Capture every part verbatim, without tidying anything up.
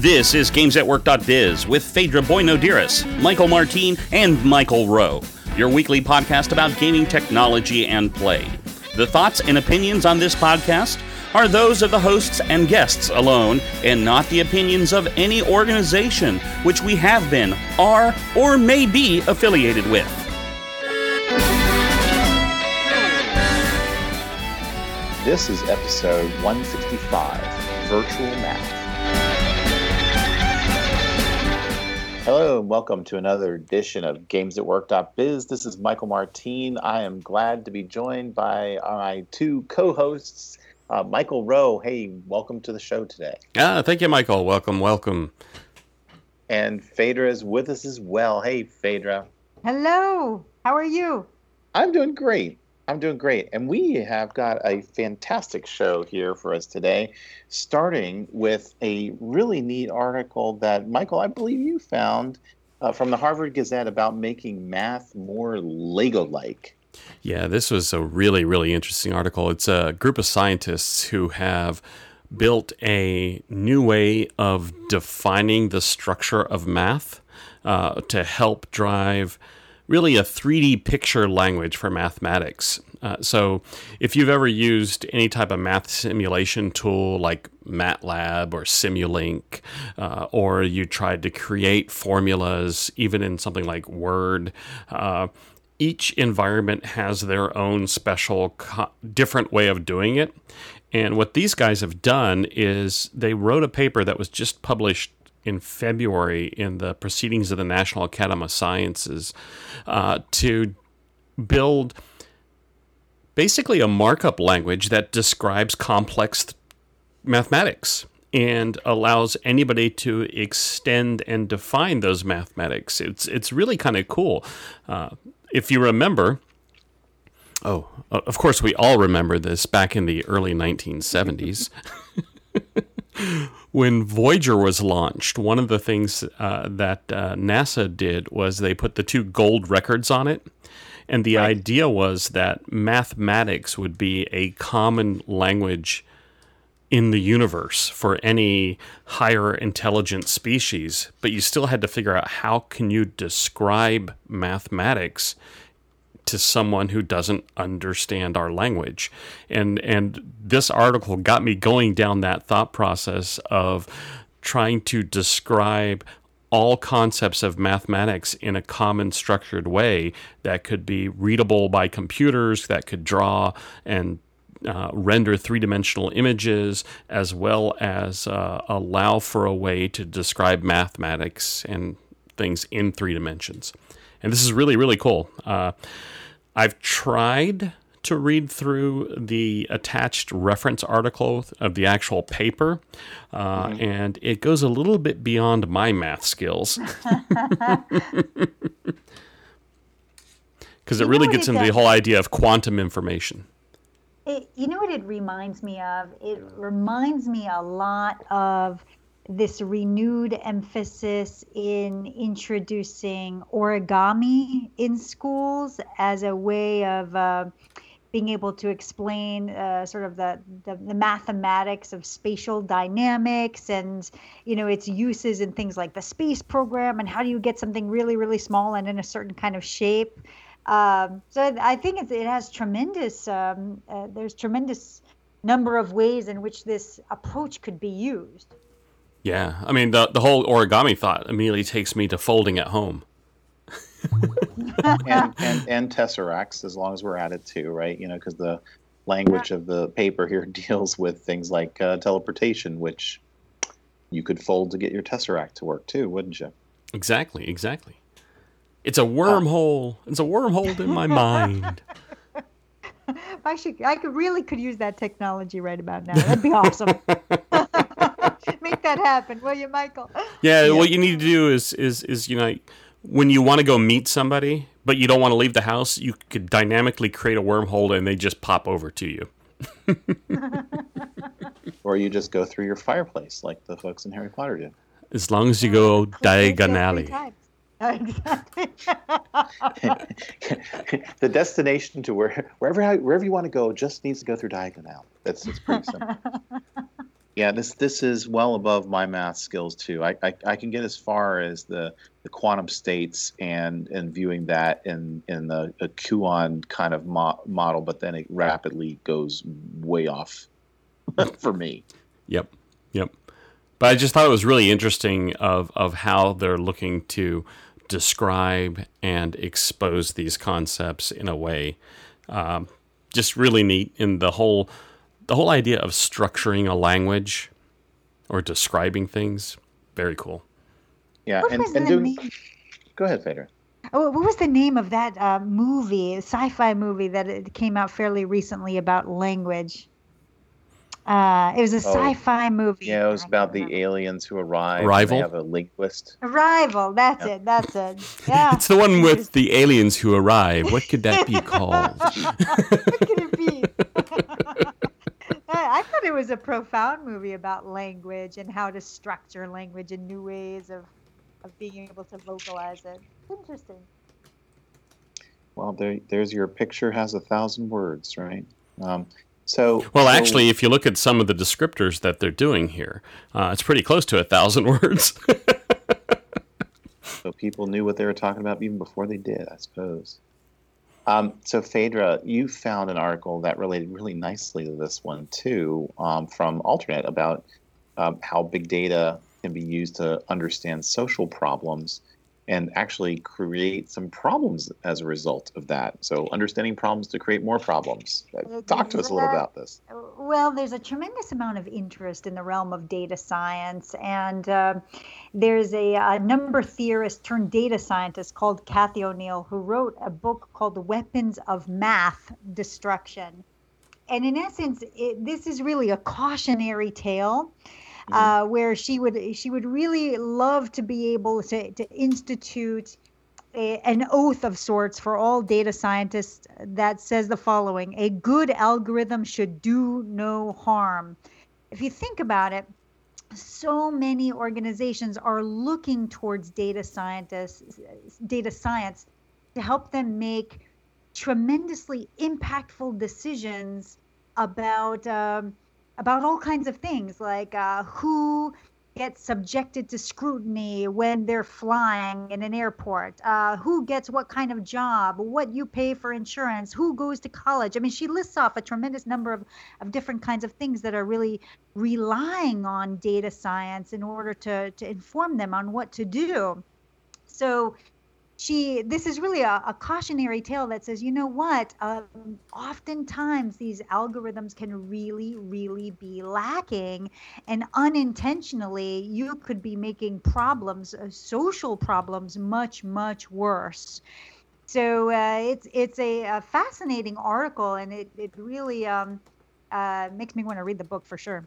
This is Games at Work dot biz with Phaedra Boynodiris, Michael Martin, and Michael Rowe, your weekly podcast about gaming technology and play. The thoughts and opinions on this podcast are those of the hosts and guests alone, and not the opinions of any organization which we have been, are, or may be affiliated with. This is episode one sixty-five, Virtual Math. Hello and welcome to another edition of Games at Work dot biz. This is Michael Martin. I am glad to be joined by my two co-hosts, uh, Michael Rowe. Hey, welcome to the show today. Ah, thank you, Michael. Welcome, welcome. And Phaedra is with us as well. Hey, Phaedra. Hello. How are you? I'm doing great. I'm doing great. And we have got a fantastic show here for us today, starting with a really neat article that, Michael, I believe you found uh, from the Harvard Gazette about making math more Lego-like. Yeah, this was a really, really interesting article. It's a group of scientists who have built a new way of defining the structure of math uh, to help drive really a three D picture language for mathematics. Uh, so if you've ever used any type of math simulation tool like MATLAB or Simulink, uh, or you tried to create formulas, even in something like Word, uh, each environment has their own special, co- different way of doing it. And what these guys have done is they wrote a paper that was just published in February in the Proceedings of the National Academy of Sciences uh, to build basically a markup language that describes complex th- mathematics and allows anybody to extend and define those mathematics. It's it's really kind of cool. Uh, if you remember, oh, of course we all remember this back in the early nineteen seventies. When Voyager was launched, one of the things uh, that uh, NASA did was they put the two gold records on it. And the right. idea was that mathematics would be a common language in the universe for any higher intelligent species. But you still had to figure out how can you describe mathematics to someone who doesn't understand our language. And and this article got me going down that thought process of trying to describe all concepts of mathematics in a common structured way that could be readable by computers, that could draw and uh, render three-dimensional images, as well as uh, allow for a way to describe mathematics and things in three dimensions. And this is really, really cool. Uh, I've tried to read through the attached reference article of the actual paper, uh, mm-hmm. and it goes a little bit beyond my math skills. Because it really gets into the whole idea of quantum information. It, you know what it reminds me of? It reminds me a lot of this renewed emphasis in introducing origami in schools as a way of uh, being able to explain uh, sort of the, the, the mathematics of spatial dynamics and, you know, its uses in things like the space program and how do you get something really, really small and in a certain kind of shape. Um, so I think it, it has tremendous, um, uh, there's tremendous number of ways in which this approach could be used. Yeah, I mean, the the whole origami thought immediately takes me to folding at home. and, and and tesseracts, as long as we're at it too, right? You know, because the language of the paper here deals with things like uh, teleportation, which you could fold to get your tesseract to work too, wouldn't you? Exactly, exactly. It's a wormhole. It's a wormhole in my mind. I should. I could really could use that technology right about now. That'd be awesome. Make that happen, will you, Michael? Yeah, yeah, what you need to do is, is, is you know, when you want to go meet somebody, but you don't want to leave the house, you could dynamically create a wormhole and they just pop over to you. Or you just go through your fireplace like the folks in Harry Potter did. As long as you go diagonally. Exactly. The destination to where wherever wherever you want to go just needs to go through diagonal. That's it's pretty simple. Yeah, this this is well above my math skills too. I, I, I can get as far as the, the quantum states and and viewing that in in the a Kuon kind of mo- model, but then it rapidly goes way off for me. Yep, yep. But I just thought it was really interesting of of how they're looking to describe and expose these concepts in a way, um, just really neat in the whole. The whole idea of structuring a language or describing things, very cool. Yeah, What and, was and the doing. name? Go ahead, Phaedra. Oh, what was the name of that uh, movie, sci-fi movie that it came out fairly recently about language? Uh, it was a Oh, sci-fi movie. yeah, it was I about can't the remember. aliens who arrive. Arrival? And they have a linguist. Arrival. That's Yeah. it. That's it. Yeah. It's the one with the aliens who arrive. What could that be called? What could it be? I I thought it was a profound movie about language and how to structure language and new ways of, of being able to vocalize it. Interesting. Well, there, there's your picture has a thousand words, right? Um, so Well, so- actually, if you look at some of the descriptors that they're doing here, uh, it's pretty close to a thousand words. So people knew what they were talking about even before they did, I suppose. Um, so Phaedra, you found an article that related really nicely to this one too, um, from Alternet about um, how big data can be used to understand social problems and actually create some problems as a result of that. So understanding problems to create more problems. Uh, Talk to us a little about this. Well, there's a tremendous amount of interest in the realm of data science, and uh, there's a, a number theorist turned data scientist called Kathy O'Neill who wrote a book called The Weapons of Math Destruction. And in essence, it, this is really a cautionary tale. Uh, where she would she would really love to be able to, to institute a, an oath of sorts for all data scientists that says the following: a good algorithm should do no harm. If you think about it, so many organizations are looking towards data scientists, data science, to help them make tremendously impactful decisions about um, about all kinds of things, like uh, who gets subjected to scrutiny when they're flying in an airport, uh, who gets what kind of job, what you pay for insurance, who goes to college. I mean, she lists off a tremendous number of, of different kinds of things that are really relying on data science in order to, to inform them on what to do. So she this is really a, a cautionary tale that says, you know what, um, oftentimes these algorithms can really, really be lacking, and unintentionally you could be making problems, uh, social problems, much, much worse. So uh, it's it's a, a fascinating article, and it, it really um, uh, makes me want to read the book for sure.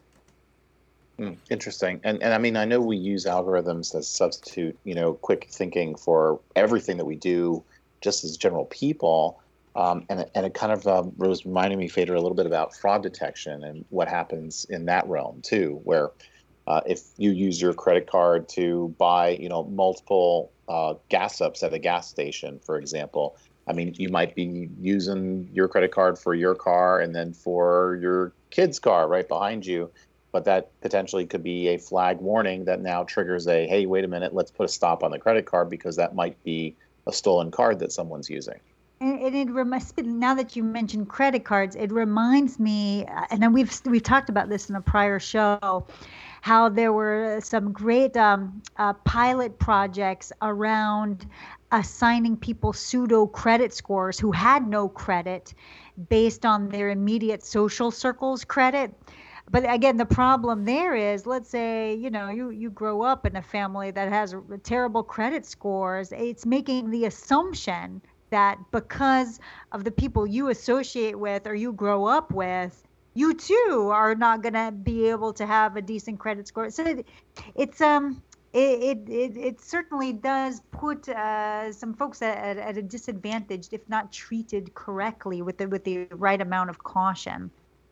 Mm, interesting. And and I mean, I know we use algorithms as substitute, you know, quick thinking for everything that we do just as general people. Um, and, it- and it kind of um, was reminding me, Phaedra, a little bit about fraud detection and what happens in that realm too, where uh, if you use your credit card to buy, you know, multiple uh, gas ups at a gas station, for example, I mean, you might be using your credit card for your car and then for your kid's car right behind you. But that potentially could be a flag warning that now triggers a, hey, wait a minute, let's put a stop on the credit card because that might be a stolen card that someone's using. And, and it reminds now that you mentioned credit cards, it reminds me, and then we've we've talked about this in a prior show, how there were some great um, uh, pilot projects around assigning people pseudo credit scores who had no credit based on their immediate social circle's credit. But again, the problem there is, let's say, you know, you, you grow up in a family that has terrible credit scores. It's making the assumption that because of the people you associate with or you grow up with, you too are not going to be able to have a decent credit score. So it, it's um it, it it it certainly does put uh, some folks at, at a disadvantage if not treated correctly with the with the right amount of caution.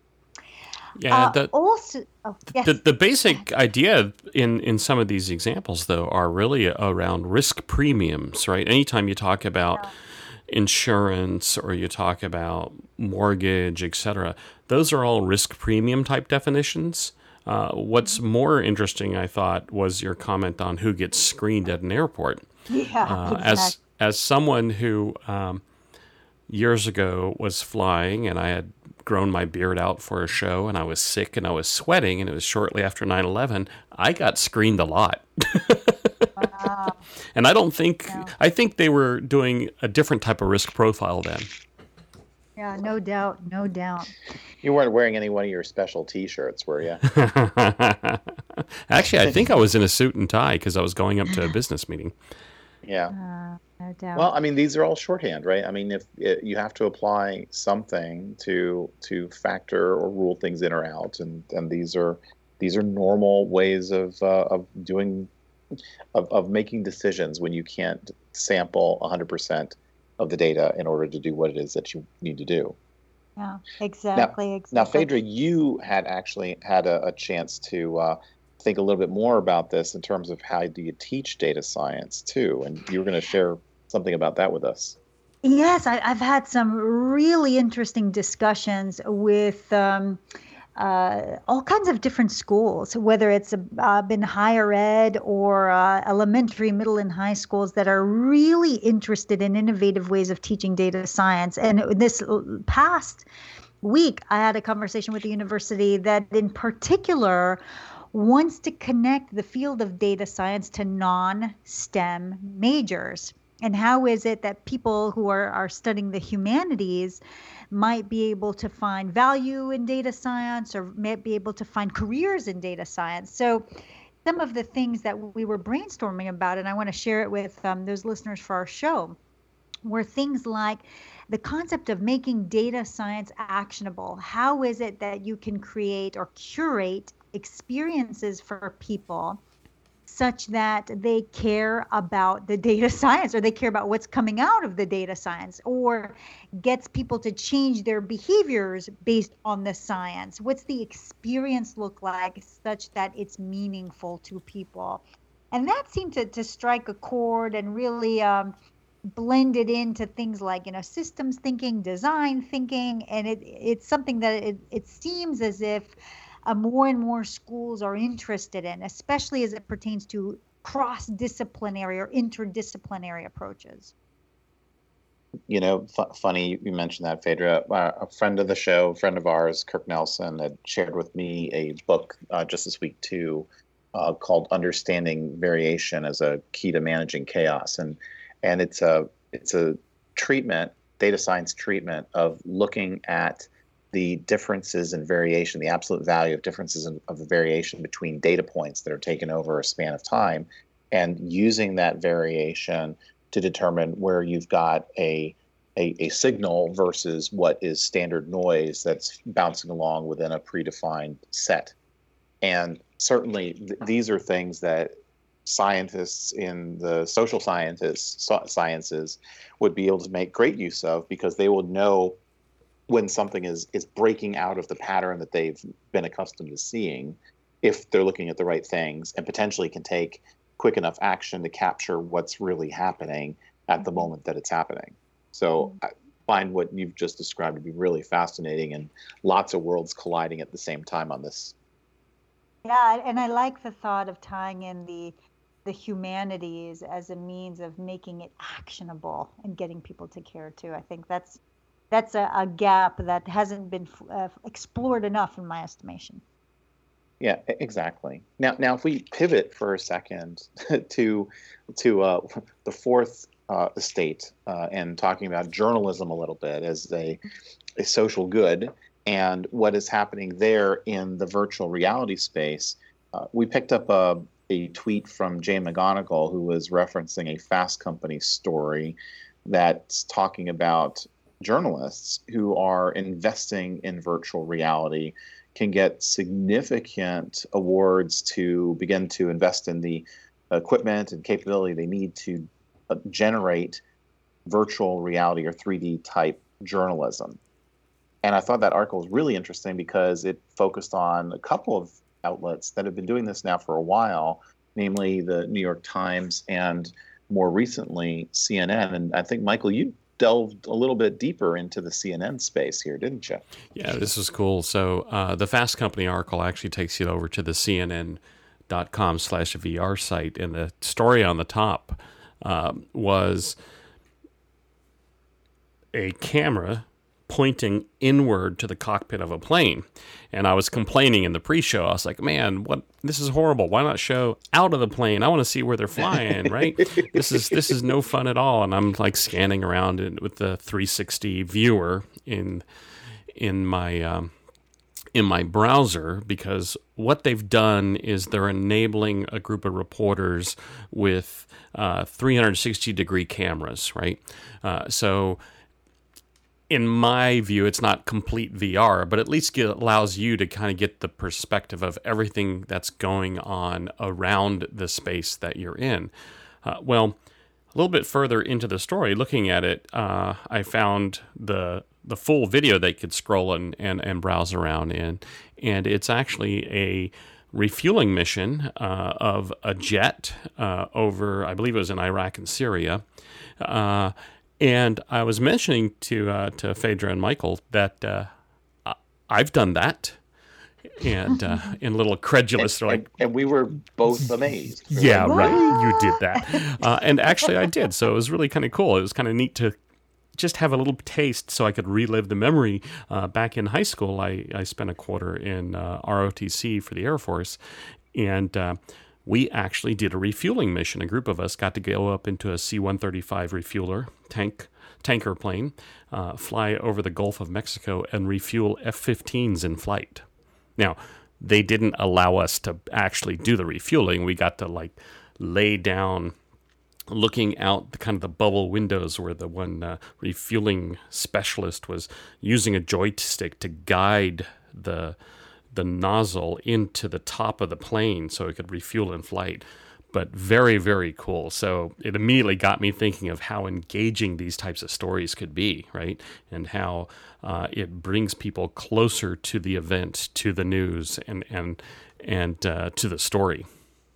Yeah, Uh, the, also, oh, yes. the the basic idea in, in some of these examples, though, are really around risk premiums, right? Anytime you talk about Yeah. insurance or you talk about mortgage, et cetera, those are all risk premium type definitions. Uh, what's more interesting, I thought, was your comment on who gets screened at an airport. Yeah, Uh, exactly. As as someone who um, years ago was flying, and I had grown my beard out for a show, and I was sick and I was sweating, and it was shortly after nine eleven, I got screened a lot. Wow. And I don't think, Yeah. I think they were doing a different type of risk profile then. Yeah, no doubt, no doubt. You weren't wearing any one of your special T-shirts, were you? Actually, I think I was in a suit and tie because I was going up to a business meeting. Yeah. Uh, no doubt. Well, I mean, these are all shorthand, right? I mean, if it, you have to apply something to to factor or rule things in or out, and, and these are these are normal ways of uh, of doing of, of making decisions when you can't sample one hundred percent of the data in order to do what it is that you need to do. Yeah, exactly, Now, exactly. Phaedra, you had actually had a, a chance to uh, think a little bit more about this in terms of how do you teach data science too, and you were going to share something about that with us. Yes, I, I've had some really interesting discussions with um, uh, all kinds of different schools, whether it's uh, been higher ed or uh, elementary, middle, and high schools that are really interested in innovative ways of teaching data science. And this past week, I had a conversation with a university that in particular wants to connect the field of data science to non-STEM majors. And how is it that people who are, are studying the humanities might be able to find value in data science or might be able to find careers in data science? So some of the things that we were brainstorming about, and I want to share it with um, those listeners for our show, were things like the concept of making data science actionable. How is it that you can create or curate experiences for people such that they care about the data science, or they care about what's coming out of the data science, or gets people to change their behaviors based on the science? What's the experience look like such that it's meaningful to people? And that seemed to, to strike a chord and really um, blend it into things like, you know, systems thinking, design thinking. And it it's something that it, it seems as if Uh, more and more schools are interested in, especially as it pertains to cross-disciplinary or interdisciplinary approaches. You know, f- funny you mentioned that, Phaedra. Uh, a friend of the show, a friend of ours, Kirk Nelson, had shared with me a book uh, just this week too, uh, called "Understanding Variation as a Key to Managing Chaos," and and it's a it's a treatment, data science treatment of looking at the differences in variation, the absolute value of differences in, of the variation between data points that are taken over a span of time, and using that variation to determine where you've got a, a, a signal versus what is standard noise that's bouncing along within a predefined set. And certainly th- these are things that scientists in the social scientists, so- sciences would be able to make great use of, because they will know when something is is breaking out of the pattern that they've been accustomed to seeing, if they're looking at the right things, and potentially can take quick enough action to capture what's really happening at the moment that it's happening. So I find what you've just described to be really fascinating, and lots of worlds colliding at the same time on this. Yeah, and I like the thought of tying in the the humanities as a means of making it actionable and getting people to care too. I think that's that's a, a gap that hasn't been uh, explored enough in my estimation. Yeah, exactly. Now, now if we pivot for a second to to uh, the fourth uh, estate uh, and talking about journalism a little bit as a, a social good and what is happening there in the virtual reality space, uh, we picked up a, a tweet from Jane McGonigal, who was referencing a Fast Company story that's talking about journalists who are investing in virtual reality can get significant awards to begin to invest in the equipment and capability they need to uh, generate virtual reality or three D type journalism. And I thought that article was really interesting because it focused on a couple of outlets that have been doing this now for a while, namely the New York Times and more recently C N N. And I think, Michael, you delved a little bit deeper into the C N N space here, didn't you? Yeah, this is cool. So uh, the Fast Company article actually takes you over to the C N N dot com slash V R site, and the story on the top uh, was a camera pointing inward to the cockpit of a plane. And I was complaining in the pre-show. I was like, man, what? This is horrible. Why not show out of the plane? I want to see where they're flying, right? This is this is no fun at all. And I'm like scanning around in, with the three sixty viewer in in my um, in my browser, because what they've done is they're enabling a group of reporters with uh, three sixty degree cameras, right? Uh, so in my view, it's not complete V R, but at least get, allows you to kind of get the perspective of everything that's going on around the space that you're in. Uh, well, a little bit further into the story, looking at it, uh, I found the the full video they could scroll and, and, and browse around in, and it's actually a refueling mission uh, of a jet uh, over, I believe it was in Iraq and Syria. Uh, And I was mentioning to uh, to Phaedra and Michael that uh, I've done that, and uh, and a little credulous, and, they're like, and, and we were both amazed. We're "Yeah, like, right, you did that," uh, and actually I did. So it was really kind of cool. It was kind of neat to just have a little taste, so I could relive the memory. Uh, back in high school, I I spent a quarter in uh, R O T C for the Air Force, and uh, we actually did a refueling mission. A group of us got to go up into a C one thirty-five refueler tank tanker plane, uh, fly over the Gulf of Mexico, and refuel F fifteens in flight. Now, they didn't allow us to actually do the refueling. We got to like lay down, looking out the kind of the bubble windows where the one uh, refueling specialist was using a joystick to guide the the nozzle into the top of the plane so it could refuel in flight. But very, very cool. So it immediately got me thinking of how engaging these types of stories could be, right? And how uh, it brings people closer to the event, to the news, and and and uh, to the story.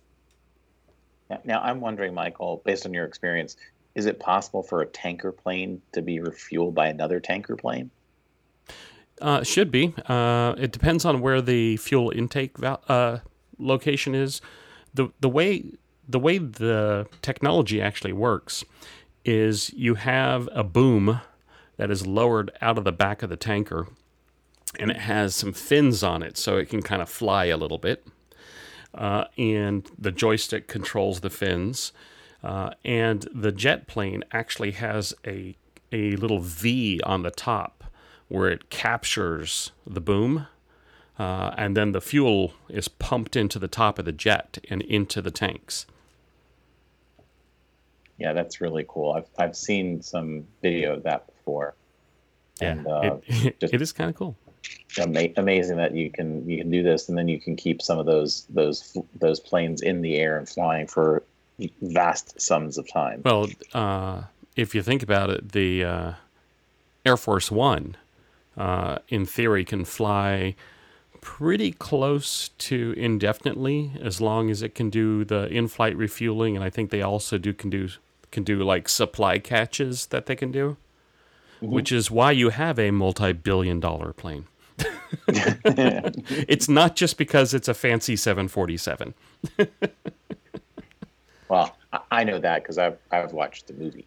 Now, I'm wondering, Michael, based on your experience, is it possible for a tanker plane to be refueled by another tanker plane? Uh, should be. Uh, it depends on where the fuel intake val- uh, location is. The the way the way the technology actually works is you have a boom that is lowered out of the back of the tanker, and it has some fins on it, so it can kind of fly a little bit. Uh, and the joystick controls the fins. Uh, and the jet plane actually has a a little V on the top, where it captures the boom, uh, and then the fuel is pumped into the top of the jet and into the tanks. Yeah, that's really cool. I've I've seen some video of that before. Yeah, and, uh, it, just it is kind of cool. Ama- amazing that you can you can do this, and then you can keep some of those those those planes in the air and flying for vast sums of time. Well, uh, if you think about it, the uh, Air Force One, Uh, in theory, can fly pretty close to indefinitely, as long as it can do the in-flight refueling, and I think they also do can do can do like supply catches that they can do, mm-hmm. which is why you have a multi-billion-dollar plane. It's not just because it's a fancy seven forty-seven. Well, I know that because I've I've watched the movie.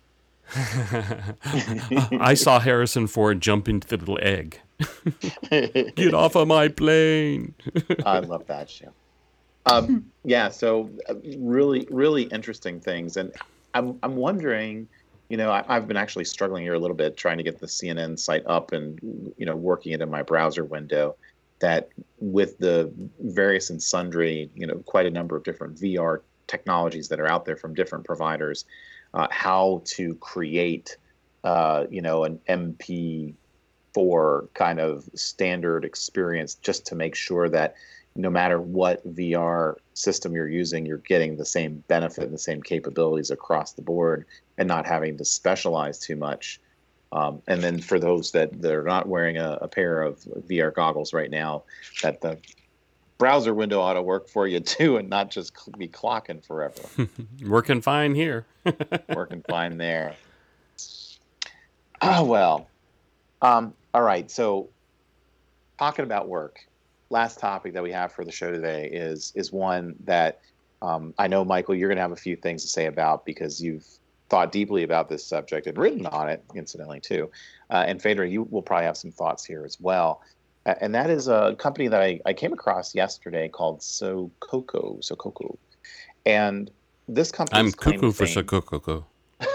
I saw Harrison Ford jump into the little egg. Get off of my plane. I love that show. Um, yeah, so uh, really, really interesting things. And I'm I'm wondering, you know, I, I've been actually struggling here a little bit trying to get the C N N site up and, you know, working it in my browser window, that with the various and sundry, you know, quite a number of different V R technologies that are out there from different providers, Uh, how to create, uh, you know, an M P four kind of standard experience, just to make sure that no matter what V R system you're using, you're getting the same benefit and the same capabilities across the board, and not having to specialize too much. Um, and then for those that, that are not wearing a, a pair of V R goggles right now, that the browser window ought to work for you too, and not just be clocking forever. Working fine here. Working fine there. Oh, well. Um, all right. So talking about work, last topic that we have for the show today is is one that um, I know, Michael, you're going to have a few things to say about because you've thought deeply about this subject and written on it, incidentally, too. Uh, and Phaedra, you will probably have some thoughts here as well. Uh, and that is a company that I, I came across yesterday called Sococo. Sococo. And this company I'm cuckoo for Sococo.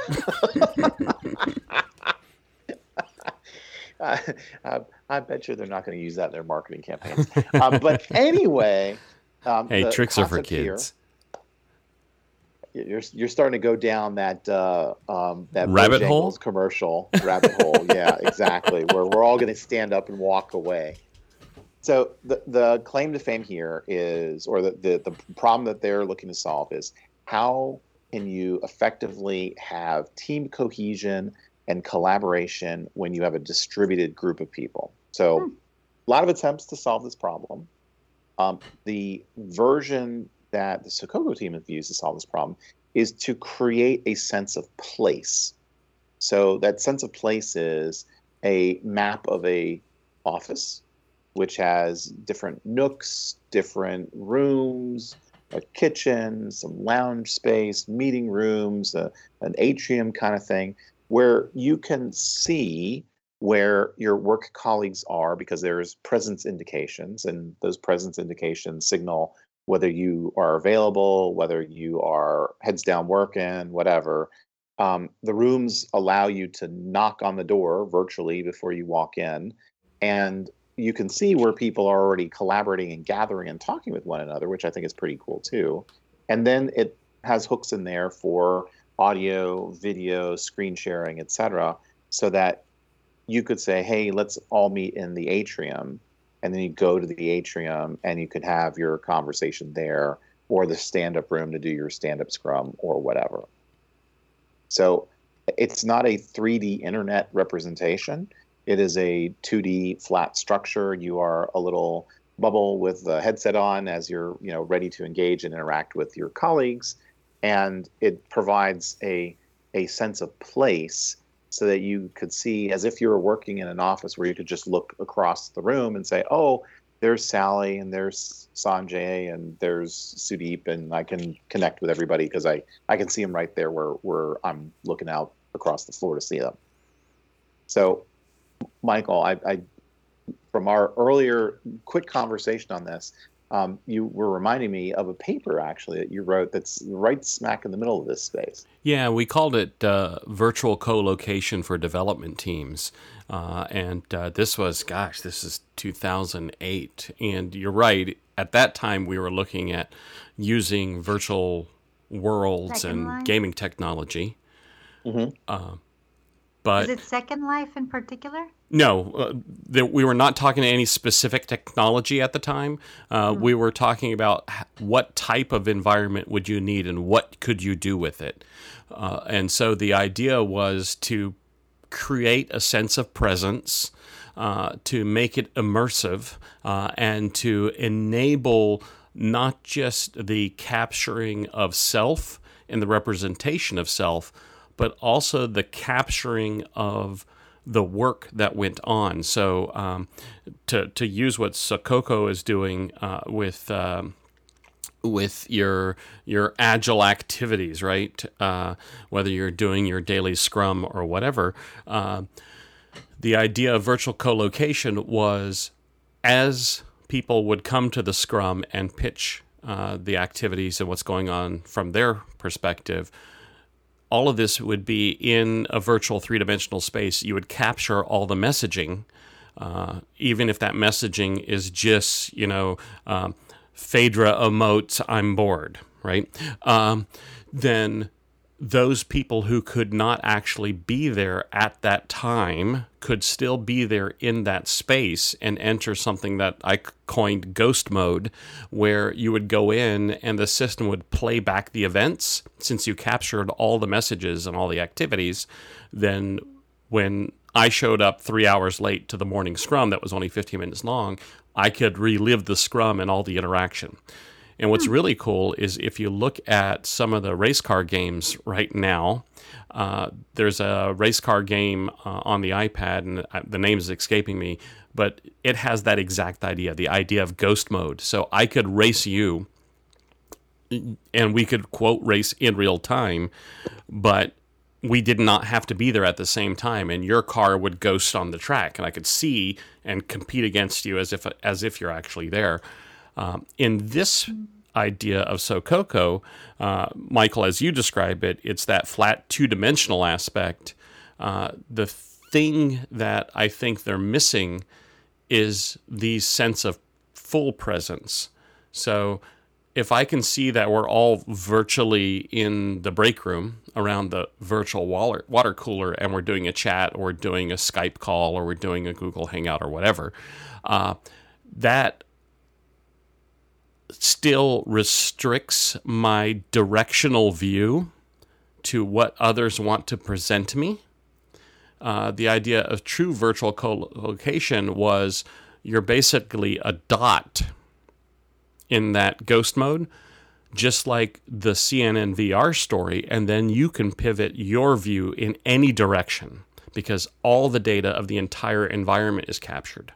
Uh, uh, I bet you they're not going to use that in their marketing campaigns. Uh, but anyway, um, hey, tricks are for kids. Here, you're you're starting to go down that uh, um, that rabbit hole commercial rabbit hole. Yeah, exactly. Where we're all going to stand up and walk away. So the the claim to fame here is, or the, the the problem that they're looking to solve is how can you effectively have team cohesion and collaboration when you have a distributed group of people. So hmm. a lot of attempts to solve this problem. Um, the version that the Sococo team has used to solve this problem is to create a sense of place. So that sense of place is a map of a office, which has different nooks, different rooms, a kitchen, some lounge space, meeting rooms, a, an atrium kind of thing, where you can see where your work colleagues are because there's presence indications, and those presence indications signal whether you are available, whether you are heads down working, whatever. Um, the rooms allow you to knock on the door virtually before you walk in, and you can see where people are already collaborating and gathering and talking with one another, which I think is pretty cool too. And then it has hooks in there for audio, video, screen sharing, et cetera, so that you could say, hey, let's all meet in the atrium. And then you go to the atrium and you could have your conversation there, or the stand-up room to do your stand-up scrum or whatever. So it's not a three D internet representation. It is a two D flat structure. You are a little bubble with the headset on as you're, you know, ready to engage and interact with your colleagues. And it provides a a sense of place so that you could see as if you were working in an office where you could just look across the room and say, oh, there's Sally and there's Sanjay and there's Sudeep, and I can connect with everybody because I, I can see them right there where, where I'm looking out across the floor to see them. So, Michael, I, I from our earlier quick conversation on this, Um, you were reminding me of a paper, actually, that you wrote that's right smack in the middle of this space. Yeah, we called it uh, Virtual Co-Location for Development Teams. Uh, and uh, this was, gosh, this is two thousand eight. And you're right, at that time we were looking at using virtual worlds Second and Life? gaming technology. Mm-hmm. Uh, but is it Second Life in particular? No, uh, the, we were not talking to any specific technology at the time. Uh, mm-hmm. We were talking about what type of environment would you need and what could you do with it. Uh, and so the idea was to create a sense of presence, uh, to make it immersive, uh, and to enable not just the capturing of self and the representation of self, but also the capturing of the work that went on. So um, to to use what Sococo is doing uh, with um, with your your agile activities, right? Uh, whether you're doing your daily scrum or whatever, uh, the idea of virtual co-location was as people would come to the scrum and pitch uh, the activities and what's going on from their perspective, all of this would be in a virtual three-dimensional space. You would capture all the messaging, uh, even if that messaging is just, you know, um, Phaedra emotes, I'm bored, right? Um, then those people who could not actually be there at that time could still be there in that space and enter something that I coined ghost mode, where you would go in and the system would play back the events. Since you captured all the messages and all the activities, then when I showed up three hours late to the morning scrum that was only fifteen minutes long, I could relive the scrum and all the interaction. And what's really cool is if you look at some of the race car games right now, uh, there's a race car game uh, on the iPad, and the name is escaping me, but it has that exact idea, the idea of ghost mode. So I could race you, and we could, quote, race in real time, but we did not have to be there at the same time, and your car would ghost on the track, and I could see and compete against you as if as if you're actually there. Um, in this idea of Sokoko, uh, Michael, as you describe it, it's that flat two-dimensional aspect. Uh, the thing that I think they're missing is the sense of full presence. So if I can see that we're all virtually in the break room around the virtual water, water cooler, and we're doing a chat, or we're doing a Skype call, or we're doing a Google Hangout, or whatever, uh, that still restricts my directional view to what others want to present to me. Uh, the idea of true virtual co-location was you're basically a dot in that ghost mode, just like the C N N V R story, and then you can pivot your view in any direction because all the data of the entire environment is captured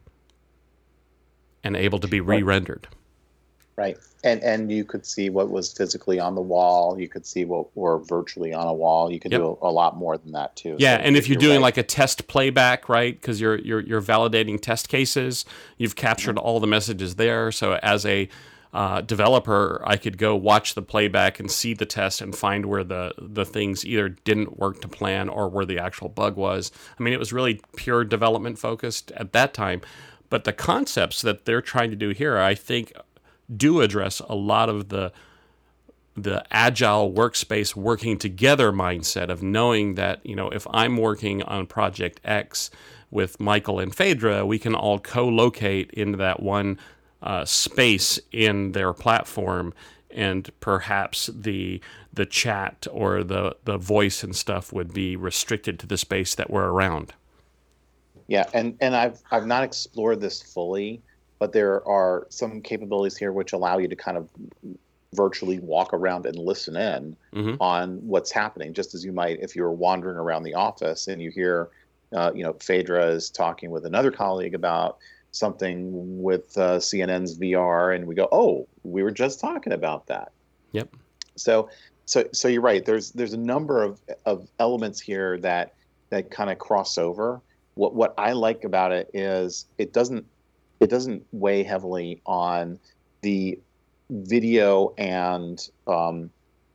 and able to be re-rendered. Right. And and you could see what was physically on the wall. You could see what were virtually on a wall. You could yep. do a, a lot more than that too. Yeah, so and if you're, you're doing right. like a test playback, right, because you're you're you're validating test cases, you've captured mm-hmm. all the messages there. So as a uh, developer, I could go watch the playback and see the test and find where the the things either didn't work to plan or where the actual bug was. I mean, it was really pure development focused at that time. But the concepts that they're trying to do here, I think, do address a lot of the the agile workspace working together mindset of knowing that, you know, if I'm working on Project X with Michael and Phaedra, we can all co-locate into that one uh, space in their platform, and perhaps the the chat or the, the voice and stuff would be restricted to the space that we're around. Yeah, and, and I've I've not explored this fully, but there are some capabilities here which allow you to kind of virtually walk around and listen in mm-hmm. on what's happening, just as you might if you were wandering around the office and you hear, uh, you know, Phaedra is talking with another colleague about something with uh, C N N's V R, and we go, oh, we were just talking about that. Yep. So, so, so you're right. There's there's a number of of elements here that that kind of cross over. What what I like about it is it doesn't. It doesn't weigh heavily on the video and um,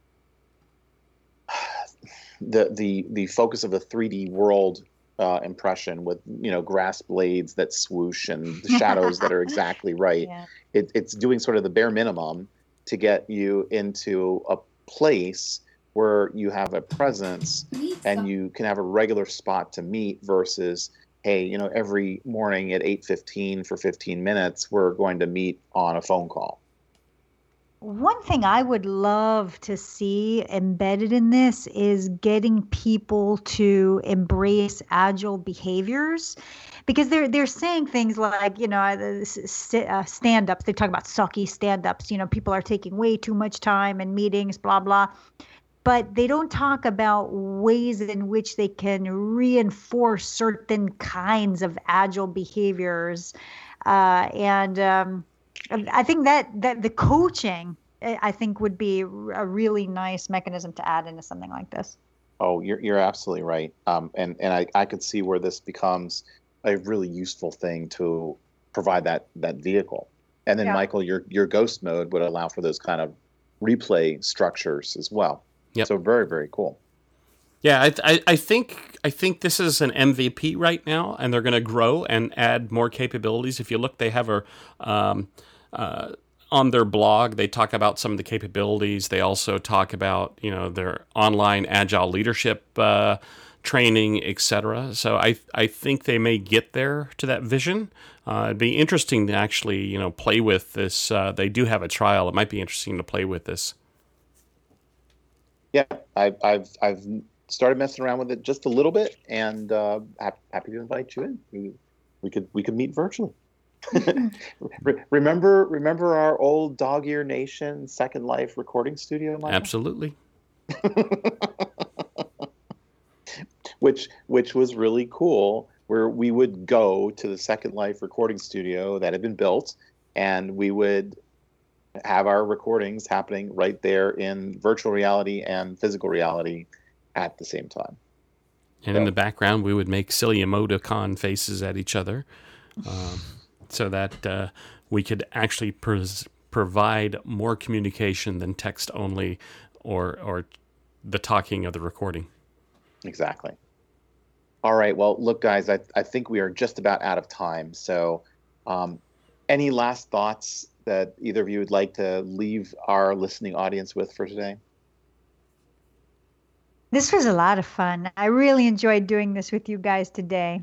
the the the focus of a three D world uh, impression with, you know, grass blades that swoosh and the shadows that are exactly right. Yeah. It, it's doing sort of the bare minimum to get you into a place where you have a presence and you can have a regular spot to meet versus, hey, you know, every morning at eight fifteen for fifteen minutes, we're going to meet on a phone call. One thing I would love to see embedded in this is getting people to embrace agile behaviors, because they're they're saying things like, you know, stand-ups. They talk about sucky stand-ups. You know, people are taking way too much time in meetings, blah, blah. But they don't talk about ways in which they can reinforce certain kinds of agile behaviors. Uh, and um, I think that, that the coaching, I think, would be a really nice mechanism to add into something like this. Oh, you're you're absolutely right. Um, and and I, I could see where this becomes a really useful thing to provide that that vehicle. And then, yeah. Michael, your your ghost mode would allow for those kind of replay structures as well. Yep. So very, very cool. Yeah, I, I, I think I think this is an M V P right now, and they're going to grow and add more capabilities. If you look, they have a um, uh, on their blog, they talk about some of the capabilities. They also talk about, you know, their online agile leadership uh, training, et cetera. So I I think they may get there to that vision. Uh, it'd be interesting to actually, you know, play with this. Uh, they do have a trial. It might be interesting to play with this. Yeah, I've I've I've started messing around with it just a little bit, and uh, happy to invite you in. We, we could we could meet virtually. Re- remember, remember our old Dog Ear Nation Second Life recording studio, Michael? Absolutely. which which was really cool, where we would go to the Second Life recording studio that had been built, and we would have our recordings happening right there in virtual reality and physical reality at the same time. And so, in the background, we would make silly emoticon faces at each other, um, so that uh, we could actually pres- provide more communication than text only, or or the talking of the recording. Exactly. All right. Well, look, guys, I, I think we are just about out of time. So um, any last thoughts that either of you would like to leave our listening audience with for today? This was a lot of fun. I really enjoyed doing this with you guys today.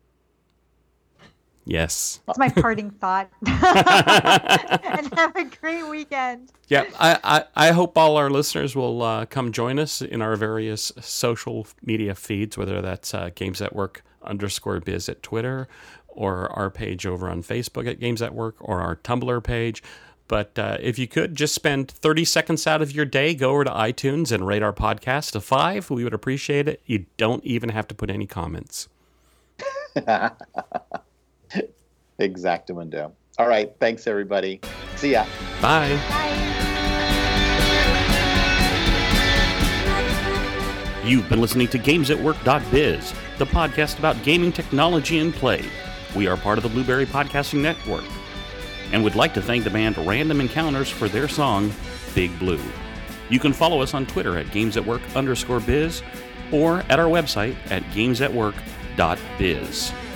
Yes. That's my parting thought. And have a great weekend. Yeah, I, I, I hope all our listeners will uh, come join us in our various social media feeds, whether that's uh, Games at Work underscore biz at Twitter, or our page over on Facebook at Games at Work, or our Tumblr page. But uh, if you could just spend thirty seconds out of your day, go over to iTunes and rate our podcast a five. We would appreciate it. You don't even have to put any comments. Exactamundo. All right. Thanks, everybody. See ya. Bye. Bye. You've been listening to Games At Work dot biz, the podcast about gaming technology and play. We are part of the Blueberry Podcasting Network, and would like to thank the band Random Encounters for their song, Big Blue. You can follow us on Twitter at GamesAtWork underscore biz, or at our website at Games At Work dot biz.